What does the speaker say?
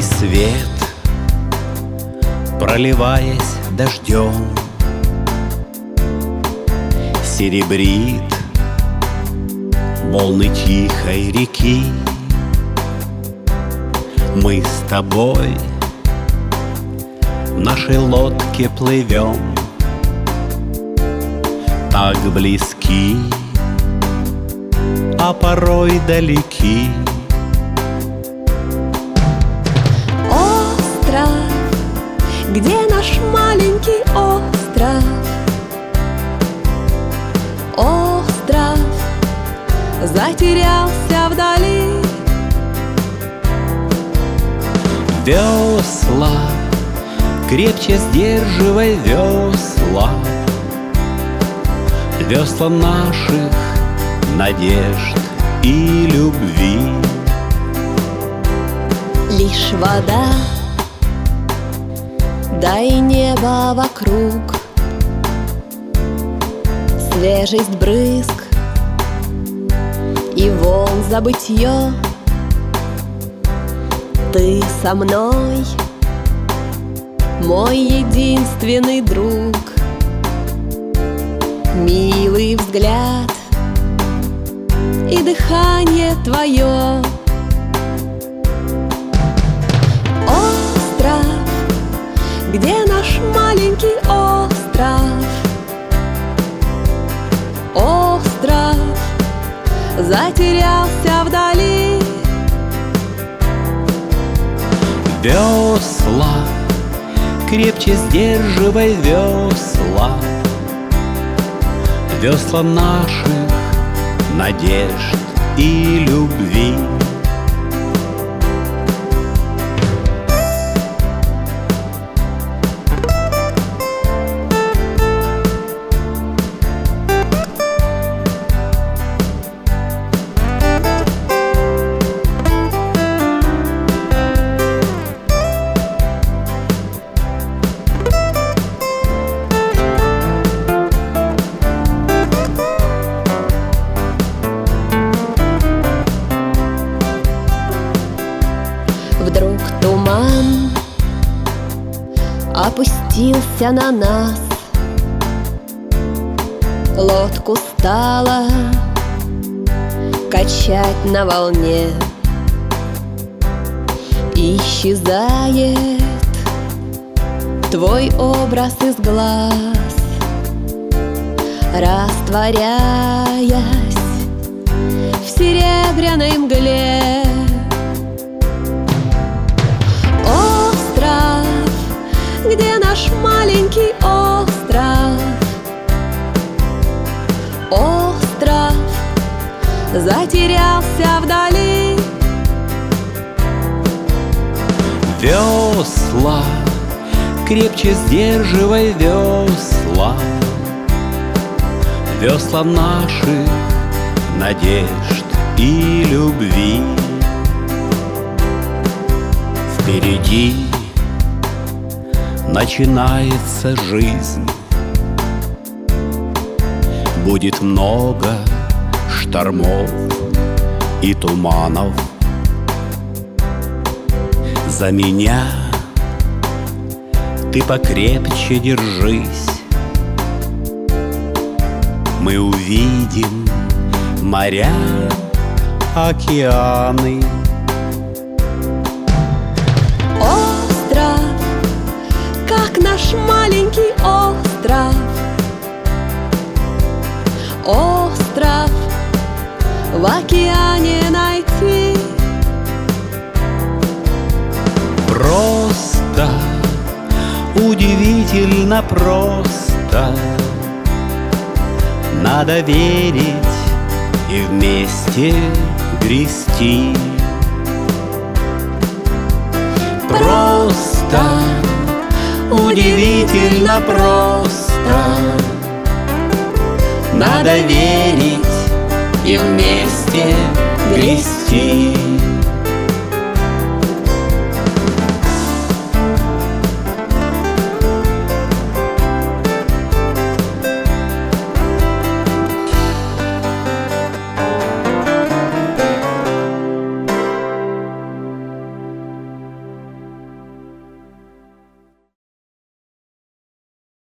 свет, проливаясь дождем, серебрит волны тихой реки. Мы с тобой в нашей лодке плывем, так близки, а порой далеки. Остров, где наш маленький остров? Остров затерялся вдали. Весла, крепче сдерживай весла, весла наших надежд и любви. Лишь вода, да и небо вокруг, свежесть брызг и волн забытье. Ты со мной, мой единственный друг, милый взгляд и дыхание твое. Остров, где наш маленький остров? Остров затерялся вдали. Весла, крепче сдерживай весла, весла наших надежд и любви. Вдруг туман опустился на нас, лодку стало качать на волне. Исчезает твой образ из глаз, растворяясь в серебряной мгле. Где наш маленький остров? Остров затерялся вдали. Весла, крепче сдерживай весла, весла наших надежд и любви. Впереди начинается жизнь, будет много штормов и туманов. За меня ты покрепче держись, мы увидим моря, океаны. Как наш маленький остров, остров в океане найти. Просто, удивительно просто, надо верить и вместе грести. Просто, удивительно просто, надо верить и вместе грести.